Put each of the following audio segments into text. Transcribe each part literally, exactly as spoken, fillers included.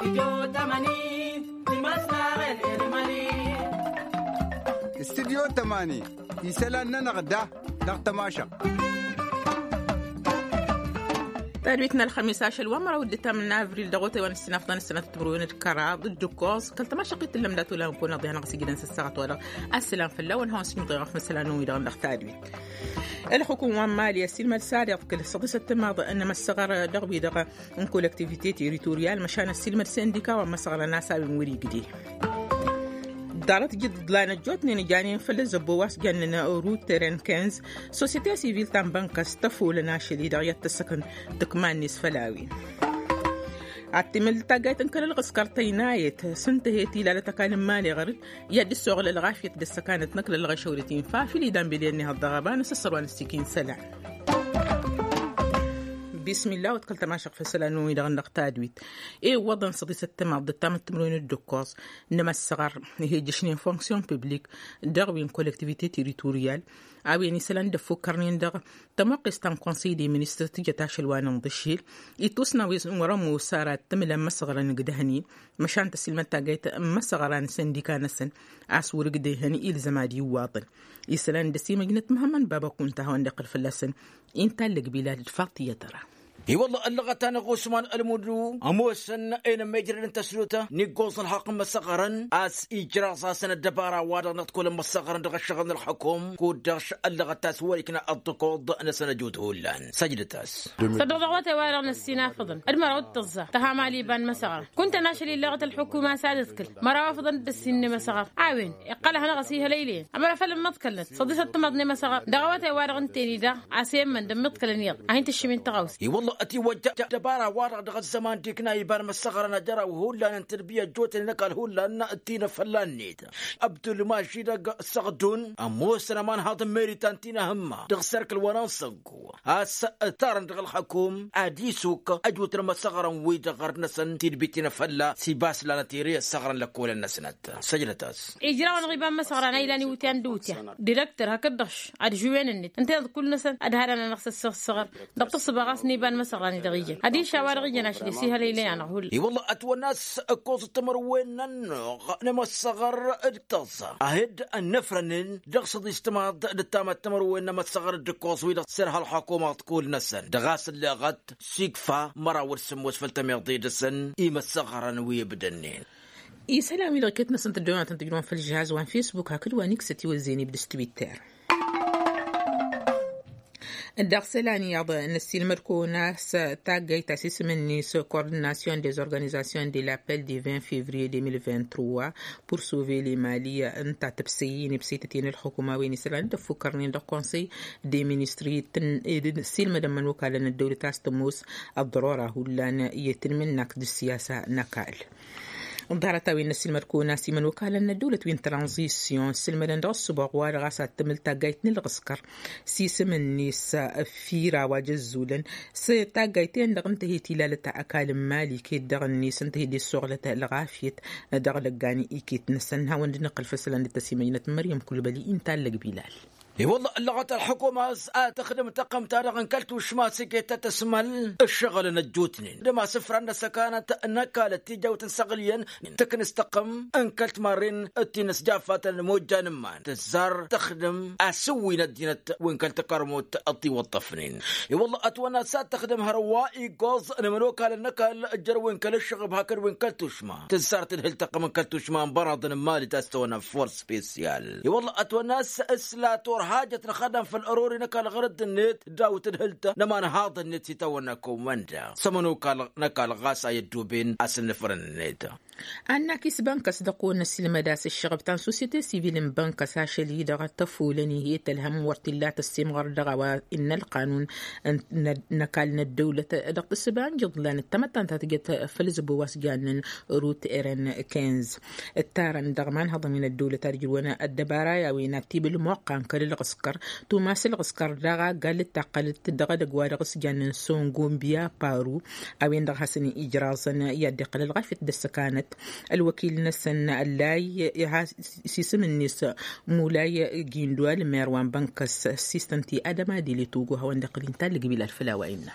استديو تماني يسلنا نغدا نغتماشا تاريخنا الخميس عشر ومرة وديتها من أفريل دغوتي ونستنا أفضل السنة تبرون الكراب ضد الكوز كلت ما شقيت اللي مداتو لهم كنا ضيعنا غسي جدا ساعات ولا السلام في اللون هون سمي ضيعنا في مثلا نوي دغن نختاري الحكومة مالية سلمى الساري كل صديسة تماض أن مسغر دغبي دغ ان كولكتيفيتي تيريتوريال مشان السلمى السنديكا ومسغر الناس بموري جدي دارت جد لانا جوتني جانين فلز بواس جننا روت تيرن كنز سوسيتي سيفيل تام بنكس تفول ناشلي دغيت السكن دكمان نيس فلاوي عتمل تاجيت انكر الغسكرتينايت سنتهيتي لا تكالم مالي غرد يد السوغل الغافية دس كانت نقل الغشورتين فافي لي دام بليني هالضغبان سسروان السكين سلع بسم الله وتكلت ماشق في سلانو إذا غنق تادويت إيه وضن صديسة تمام ضد تمرين الدكوز إنما الصغر هي جشنين فونكسيون بيبليك دغوين كولكتيفيتي تيريتوريال أبيني سلان دفو كارنين دغ تمقس تام كونسي دي منستر تيجا شلوان مضشيل يتوسنا ورمو سارات تملا مسغرا نقدهني مشان تسلمت تاجيت مسغرا سنديكا نسن أسور قدهني إل زمادي واطن يسلان دسي مجنت مهمن بابا كنت هون دقل في اللسن إنت اللي قبيلات الفاطية ترى اي والله اللغتان غوسمان المدرو اموسن اين ميجرن تسلوته نيغوس الحق مسقرن اس اجرا سنه دبارا وادنت كل مسقرن دغ شغل الحكوم كودش اللغتاس ولكن اطقود انا سنجود هولان سجدتاس صدقوت وارن السنا فضل المرود تزا تهامالي بان مسقر كنت ناشري لغه الحكومه سادتكل مرافضن بالسن مسقر عاون قال انا غسيها ليلين اما فلم ما تكلت صديسه تمضني مسقر دغوت وارن تاني دا عسيم من دمت كلنيض عين تشمين تغوس اي والله أتي وجه دبارة وارق دغ الزمان ديكنا يبان مسخر نجرا وهو لان تربية جوت نقال هو لان اتينا فلان نيت أبدو ما شي دغ السغدون أموس رمان هذا ميري تانتينا هما دغ سيركل وران سنكو هاس تارن دغ الحكوم عادي سوق أجوت مسخر ويدغر نسن تربيتنا فلا سيباس لنا تيري الصغر لكول النسنت سجلتاس إجراء نغيبان مسخر أنا إلاني وتيان دوتيا ديركتور هكدش عاد جوين النت أنت كل نسن أدهرنا نقص الصغر دقت صباغاس نيبان مسخر دغيجة هذه شوارع جناش لسيها ليلة أنا هول. إي والله أتوا الناس كوز تمروين نما الصغر التصا أهد النفرن دقصد استماد التام التمروين نما الصغر الدكوز ويدا سرها الحكومة تقول نسن دغاس اللي غد سيكفا مرا ورسموس فلتم يغضي دسن إيما الصغر نوي بدنين. إي سلامي لقيتنا سنت الدوام تنتجرون في الجهاز وان فيسبوك هكذا ونكستي والزيني بدستويتر. الدارسلاني يضع أن المركوناس تاجي تأسيس من نيس coordination des organisations de l'appel du vingt février deux mille vingt-trois pour sauver les Mali أنت تبسيين بسيتين الحكومة وينسلان تفكرني الكونسي دي مينستري السلم دمن وكالة الدولة تاستموس الضرورة هو لان يتم نقد السياسة نقال ظهرت وين السلم كونا سيمن وكالة أن الدولة وين ترانزيسيون السلم لندرس بغوار غاسات تملتا جايتن الغسكر سيسم الناس فيرا وجزولا ستاجايتين دغنتهي تلالة أكال مالي كي دغنيس انتهي دي الصغلة الغافية دغلقاني إيكيت نسنها وندنقل فسلان للتسيمينة مريم كل بلي انتال بلال اي والله اللغة الحكومة تخدم تقم تارغ انكلت وشما سكيتا تسمل الشغل نجوتني لما سفر أن سكانت نكالت تجاوت سغليا تكن استقم انكلت مارين التنس جافات الموجة نمان تزار تخدم اسوي ندينة وانكلت كرموت اطي والطفنين اي والله اتوانا سات تخدم هروائي قوز نملوك على النكال اجر وانكل الشغب هاكر وانكلت وشما تزار تنهل تقم انكلت وشما برض مالي تستونا فور سبيسيال اي والله اتوانا اسلاتور حاجة نخدم في الأروري نكال غرد النت داوت الهلتة نما نهاض النت يتونا كومندا سمنو كال نكال غاسا يدوبين أسن نفرن النت أنا كيس بنكس دقون السلمة داس الشغب تان سوسيتي سيفيل بنكس هاشلي دغا تفولني هي تلهم ورتلات السمغر دغا وإن القانون نكالنا الدولة دقت السبان جضلان التمتان تاتجت فلز بواس جانن روت إيرن كينز التارن دغمان هذا من الدولة ترجلونا الدبارايا ويناتيب الموقع كل الغسكر توماس الغسكر دغا قالت تقلت دغا دغوا دغس جانن سونغوم بيا بارو أوين دغا سني إجراسن يدقل الغافة دسكانت الوكيل نسن اللاي سيسم الناس مولاي جيندوال ميروان بنكس سيستنتي أدما دي لتوغو هوان دقلين تالي قبيل الفلاوين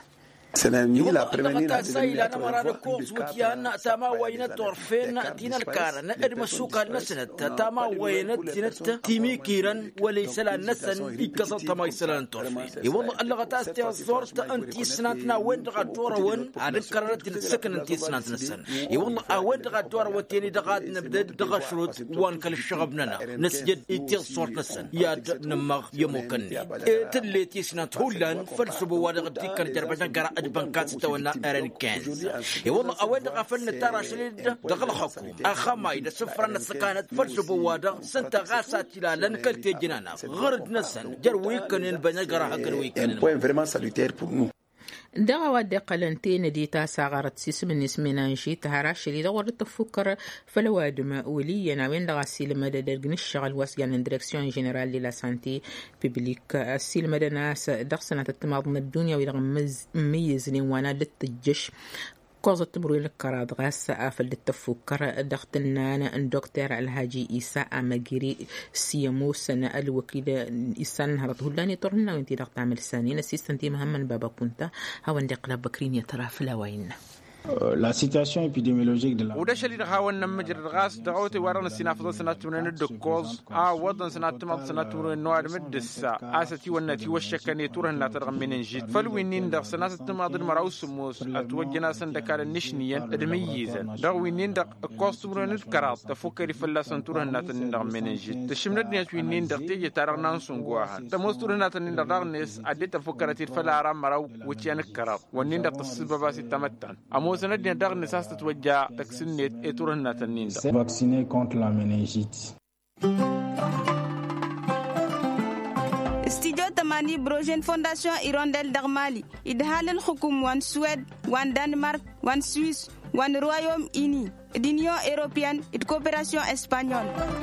يوضع سايلا نمر الكورس وكيان تاما وين طرفين دين الكارن ادمسوك النسنت تاما وين تنت تيمي كيران وليس لا نسن يكسر تما يسلان طرفين يوضع اللغة تاستي الزورت انتي سناتنا وين دغدور وين عاد كررت تسكن انتي سنات نسن يوضع وين دغدور وتيني دغاد نبدا دغشروت وان كل شغبنا نسجد يتي صورت نسن يا نمغ يمكنني تليتي سنات هولان فلسبوا ودغدي كان جربنا قرا بنكات تونا ارن كانز والله اوين غفلنا ترى شليد دخل حكومه اخما اذا سفرنا سكانت فلسبوا ودا سنت غاسات لالن كلتي جنانا غرد نسن جر ويكن بنقرا حق الويكن point vraiment salutaire pour nous. دغا ودي قلنتين دي تاسا غارت سيسم نسمينا نشي تهراش اللي دغور التفكر فلواد مأولية ناوين دغا السيل مدى درقن الشغل واسقان اندركسيون جنرال للا سانتي بيبليك السيل مدى ناس دغ سنة التماضن الدنيا ويدغ مميزني وانا للتجش كوزة تمرين الكراد غاس آفل التفكر دختنا أن دكتور الهاجي إيساء مجري سيمو سنة الوكيل إيسان هرته لاني طرنا وانتي دغت عمل سانين السيستنتي مهما بابا كنت هوا اندقلاب بكرين يترى فلاوين La situation épidémiologique de la ودش اللي رخاون نمجر الغاس دعوتي ورنا السنافذ سنة من الدكوز آ وضن سنة تمض سنة من النوار مدسا آستي والنتي والشكاني تورهن لا ترغم من نجيد فالوينين دغ سنة تمض المراوس موس أتوجنا سندكار النشنيا الميزا دغوينين دغ كوست من الكرات تفكري فلا سنتورهن لا تنرغم من نجيد تشملتني وينين دغ تيجي ترغنا سنقواها تموستورهن لا تنرغ ناس أدي تفكرتي فلا رام مراو وتيان الكرات ونين دغ السبب تمتن سندنا دغ نساس تتوجع تكسنيت اتورنا تنين vacciné contre la méningite. استديو تماني بروجين فونداسيون إيرونديل دغمالي إدهال الحكوم وان سويد وان دنمارك وان سويس وان رويوم إني دينيو إيروبيان إد كوبراسيون إسبانيول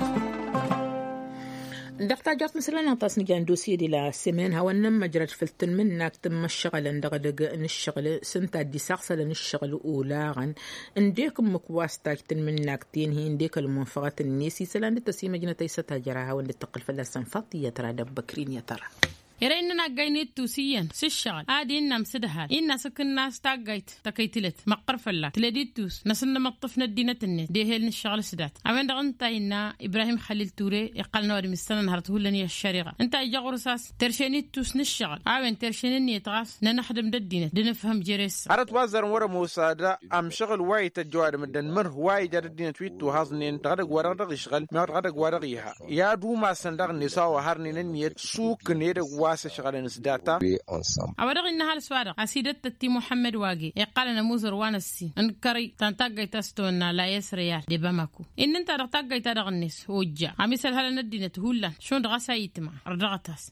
دكتور جات مثلا نطاس نجان دوسي دي لا سيمين هو نما جرت فلتن منك تم الشغل اندغ دغ الشغل سنت دي ساقسل الشغل اولاغن انديكم مكواستاك تن منك تين هي انديك المنفقات النيسي سلان تسيمه جنتي ستاجرها ولا تقل فلسن فطيه ترى دبكرين يا ترى يرى إننا جاينيت توسيا سشغل عادي إننا مسدها إننا سكننا استعجيت تكيتلت مقر فلا تلديت توس نسلنا مطفنا الدينة النت ده هل الشغل سدات عمين دغنت إننا إبراهيم خليل توري يقلنا ودي مستنا نهرته لني الشريعة أنت إجا رصاص ترشينيت توس نشغل عمين ترشينني يتغاس ننحدم الدينة دنفهم جريس عرض وزر ورا موسى أم شغل واي تجوار من دنمر واي جرد الدينة تويت وهازنين تغرق ورق يشغل ما تغرق ورقيها يا دوما سندغ نساء وهرنين النيت سوق نير واسه شغالين سداتا أورق إنها السوارق أسيدت التي محمد واجي يقال أنا موزر وانسي أنكري تنتقي تستونا لا يسريال دي باماكو إن أنت رتقي ترغنس وجا عميسل هلا ندينة هولا شون رغسايت مع رغتاس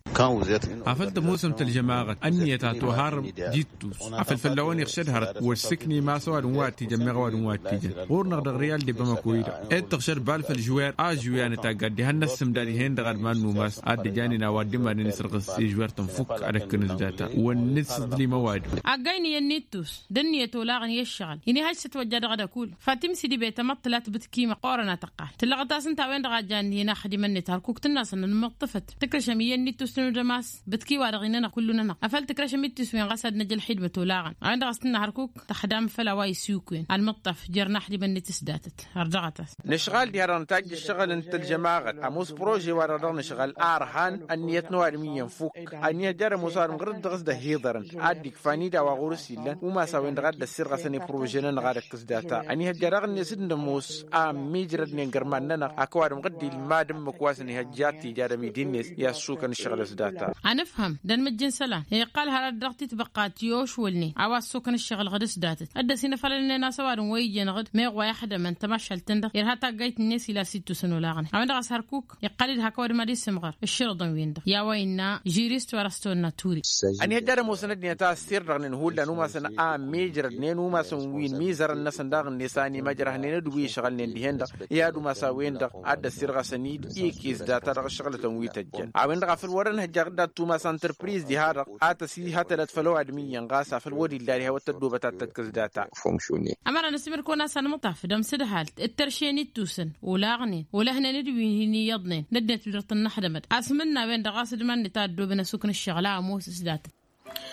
عفلت موسم الجماعة أني تاتوهار جيتوس عفل فلوان يخشد هرت والسكني ما سوى واتي جمع واتي جن غور نقدر ريال دي باماكو يدا إد تخشر بالف الجوار آجويان تاقد دي هنسم داري هند غد ما نوماس عاد جاني نوادي ما نسرقس جوار تنفك على كنز داتا والنص لي مواد أجاني النيتوس دنيا تولاغن يشغل إني هاي ستوجد غدا كول فاتم سيدي بيت مطلات بتكي مقارنة تقع تلقطاس انت وين غاجان هنا حد من تاركوك الناس ان المطفت تكرشميه النيتوس نجماس بتكي وارغيننا كلنا قفلت تكرشميتوس وين غسد نجل حدمه تولاغن عند غسنا هركوك تخدام فلا واي سوكين المطف جرنا حد من تسداتت رجعتاس نشغال ديار نتاج الشغل انت الجماعه اموس بروجي ورا نشغل ارهان النيت نوار فوق أني جرى مسار مغرد غزده هيدرن عادك فاني دا وغورسيلا وما سوين غد السر غسني بروجينا نغارك كسداتا أني هجرى نسيد نموس آم ميجرد نجرماننا أكوار مغدي المادم مكواسني هجاتي جرى ميدينيس يسوق الشغل سداتا أنا أفهم دن مجن سلا هي قال هذا الضغط تبقات يوش ولني عواز سوكن الشغل غد سداتت أدى سين فلنا ناس وارن ويجي نغد ما واحد من تمشى التندر يرهتا جيت الناس إلى ست سنة لاغن عند غسر كوك يقلد هكوار ما دي سمغر الشرط وين يا وينا جيريست ورستون ناتوري أني هجر موسند نيتا سير رغن هولا نوما سن آم ميجر نينوما سن وين ميزر النسن داغن نساني مجره نين دوي شغل نين دهند يا دوما سوين دغ عد سير غسنيد يكيز داتا رغ شغل تنوي تجن عوين دغ في الورن هجر دا توما سنتربريز دي هار آتا سي هاتا لتفلو ادمي ينغاسا في الودي اللي هو تدوبة تتكز داتا فونكشوني أمر نسمر كونا سن مطاف دم سد حالت الترشيني توسن ولاغنين ولهنا ندوي هني يضنين ندت بدرت النحدمت اسمنا وين دغاسد من نتادو بنا سكن الشغلة موسس داتا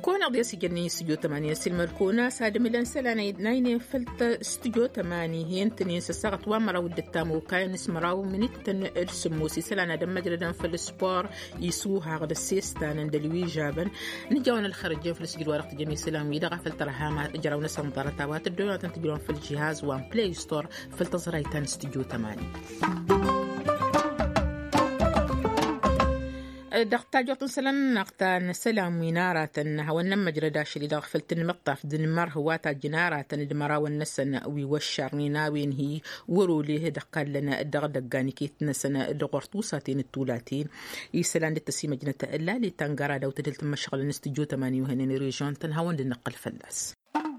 كون أضيا سجني استوديو ثمانية سلمى الكونا ساد ميلان سلانة ناينة فلت استوديو ثمانية هي انتني سساقت وامرا ودتامو كاين اسمراو من التن ارسموسي سلانة دم مجردا في السبور يسوها غد السيستان دلوي جابن نجاونا الخرجين في السجل ورقة جميع سلام يدغى فلترهاما جراونا سنطرتاوات الدولة تنتجرون في الجهاز وان بلاي ستور فلتزريتان استوديو ثمانية. دقتاجوت سلام نقطان سلام وينارة هون مجرداش اللي داخل المطاف دنمر هواتا جنارة المرا والنسن ويوشر ناوين هي وروليه دقال لنا الدغ دقاني كيت نسنا دغرطوساتين التولاتين يسلان التسيمة جنة إلا لتنقرا لو تدلت مشغل نستجو تماني وهنين ريجون تنهون لنقل فلاس.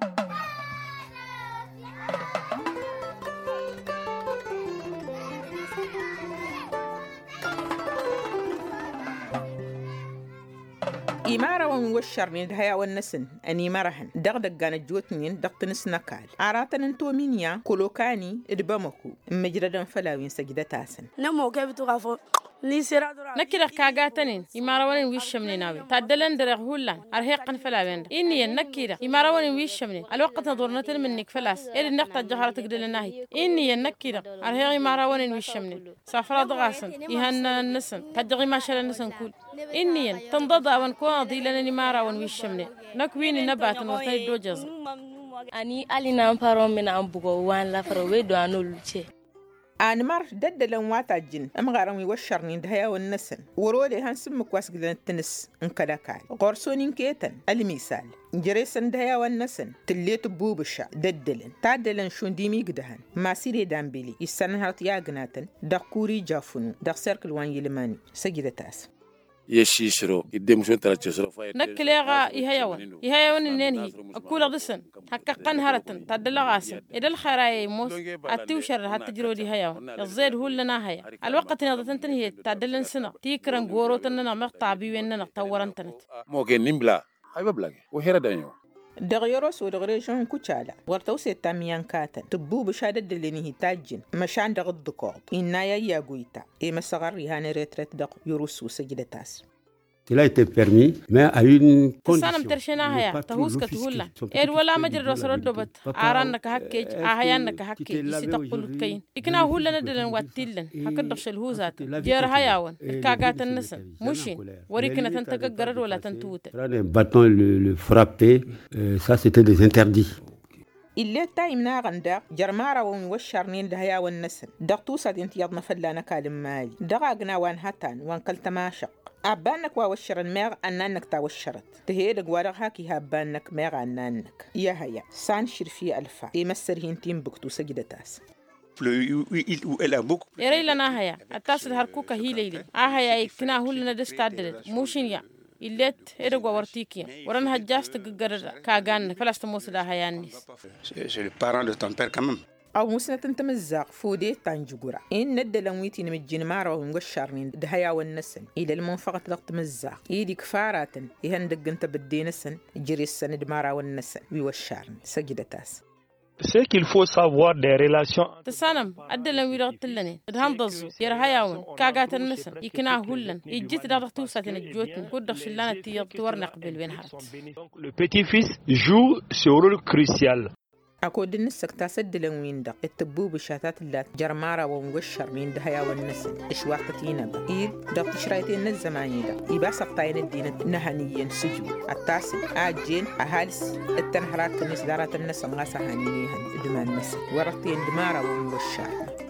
إمارة وموشرني دهيا والنسن أني مرهن دغدق كانت جوتنين دقتنس نكال عراتن انتو مينيا كولوكاني إدبامكو مجردا فلاوين سجدة تاسن نمو كيف تغافو نكير كاغاتنين إمارة ويشمني ناوي تعدلن درغ هولان أرهقن فلاوين إني نكير إمارة ويشمني الوقت نظرنا منك فلاس إلى النقطة الجهرة تقدر الناهي إني نكير أرهق إمارة ويشمني سافرة غاسن يهن النسن تدغي ما شال النسن كل إني تنضد ونكون ضيلنا إمارة ويشمني نكوين نبات نوتي دوجز أني ألينا أمبارو من أمبوغو وان لا فروي دوانو لوتشي أنمر دد لنواتا جن أمغارم يوشرني دهيا والنسن ورولي هنسم مكواس قلنا التنس انكداكاي غرسونين كيتن المثال جريسن دهيا والنسن تليت بوبشا ددلن تعدلن شون ديمي قدهن ما سيري دامبيلي يستنهرت ياغناتن دقوري جافنو دق سيركل وان يلماني سجدة تاس يشيشرو يدي مشون ترى نكليغا يهيون يهيون النينهي أكول غدسن حقا قنهرتن تعدل غاسن إذا الخيراي موس أتوشر هتجرو دي هيون الزيد هو لنا هيا الوقت نضتن تنهي تعدلن سنة تيكرن غورو تننا مقطع بيويننا تورن تنت موكي نمبلا هاي ببلاغي وهيرا دانيو دغيروس ودغريجون كوتشالا ورتوسي تاميان كاتن تبو بشادة دليني تاجن مشان دغ الدكوط إنايا ياغويتا إما صغر يهاني ريتريت دغ يروسو سجدتاس. Il a été permis, mais à une condition. سانم ترشنا هيا تهوس كتهولا إير ولا مجرد رسول دوبت عرانك هكيج أهيانك هكيج يستقبل كين إكنا هولا ندلن واتيلن هكذا الهوزات جير هياون الكاغات النسن مشين وريكنا تنتقرر ولا تنتوت. Bâton le le frapper, ça c'était des interdits. اللي تايمنا غندا جرمارا وموشرنين دهيا والنسن دغتوسا دينت يضنا فلانا كالم ماي دغاقنا وان هاتان وان كالتماشق أبانك ووشر الميغ أنانك تاوشرت تهيدك ورغ هاكي هابانك ميغ أنانك يا هيا سان شرفي ألفا يمسر هينتين بكتو سجدتاس يري لنا هيا التاس الهركوكا هي ليلي آهيا يكنا هو لنا دستعدلت موشين يا إلت إرجع ورتيكيا ورنا هجاس تجرر كاغان فلاست موسدا هيانيس أو مسنة تمزق فودي تانجورا إن ندلمويتي نمجين مارو ونقشرنين دهيا والنسن إلى المنفقة ضغط مزق إيدي كفارات يهندق انت بدي نسن جري السند مارا والنسن ويوشارن سجدتاس. C'est qu'il faut savoir des relations. تسانم أدلن ويرغت لني دهان ضزو يرهياون كاغات النسن يكنا هولن يجيت دارتو ساتين الجوتن كود دخشلانة تيض تورنا قبل وين حرت. Le petit-fils joue ce rôle crucial. أكود النسك تاسد لنوين دق التبو بشاتات اللات جرمارا وموشر من دهيا والنسن إشواقتين با إيد دق تشرايتين الزماني دق إبا سقطين الدين نهانيين سجو التاسد آجين أهالس التنهرات كنس دارات النسن غاسا هانينيهن دمان نسن ورطين دمارا وموشر